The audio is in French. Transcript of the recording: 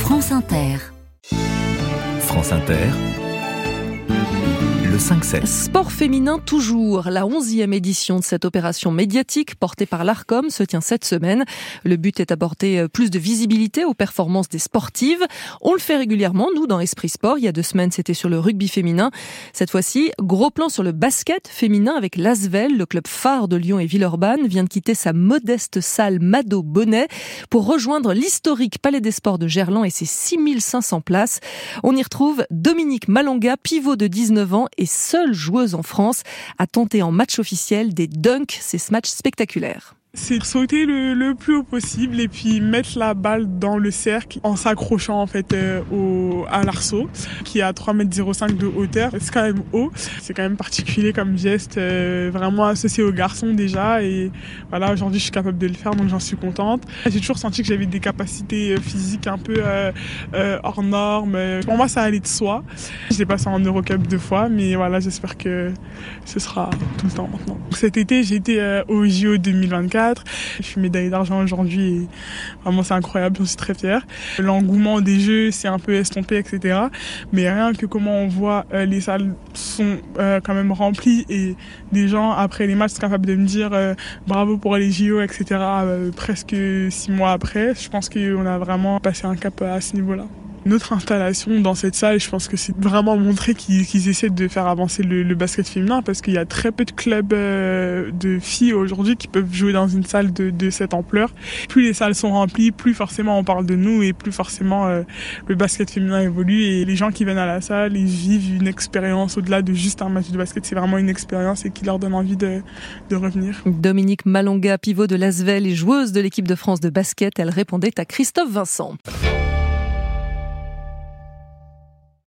France Inter. France Inter, le 5-7. Sport féminin toujours. La 11e édition de cette opération médiatique portée par l'Arcom se tient cette semaine. Le but est d'apporter plus de visibilité aux performances des sportives. On le fait régulièrement, nous, dans Esprit Sport. Il y a 2 semaines, c'était sur le rugby féminin. Cette fois-ci, gros plan sur le basket féminin avec l'Asvel. Le club phare de Lyon et Villeurbanne vient de quitter sa modeste salle Mado-Bonnet pour rejoindre l'historique Palais des Sports de Gerland et ses 6500 places. On y retrouve Dominique Malonga, pivot de 19 ans et seule joueuse en France à tenter en match officiel des dunks, ces matchs spectaculaires. C'est sauter le plus haut possible et puis mettre la balle dans le cercle en s'accrochant en fait à l'arceau qui est à 3,05 m de hauteur. C'est quand même haut, c'est quand même particulier comme geste, vraiment associé aux garçons déjà, et voilà, aujourd'hui je suis capable de le faire donc j'en suis contente. J'ai toujours senti que j'avais des capacités physiques un peu hors normes. Pour moi ça allait de soi. Je l'ai passé en Eurocup 2 fois, mais voilà, j'espère que ce sera tout le temps maintenant. Cet été j'ai été au JO 2024. Je suis médaillée d'argent aujourd'hui et vraiment c'est incroyable, j'en suis très fière. L'engouement des jeux s'est un peu estompé, etc. Mais rien que comment on voit les salles sont quand même remplies et les gens après les matchs sont capables de me dire bravo pour les JO, etc. Presque 6 mois après, je pense qu'on a vraiment passé un cap à ce niveau-là. Notre installation dans cette salle, je pense que c'est vraiment montrer qu'ils essaient de faire avancer le basket féminin, parce qu'il y a très peu de clubs de filles aujourd'hui qui peuvent jouer dans une salle de cette ampleur. Plus les salles sont remplies, plus forcément on parle de nous et plus forcément le basket féminin évolue, et les gens qui viennent à la salle, ils vivent une expérience au-delà de juste un match de basket. C'est vraiment une expérience et qui leur donne envie de revenir. Dominique Malonga, pivot de l'Asvel et joueuse de l'équipe de France de basket, elle répondait à Christophe Vincent.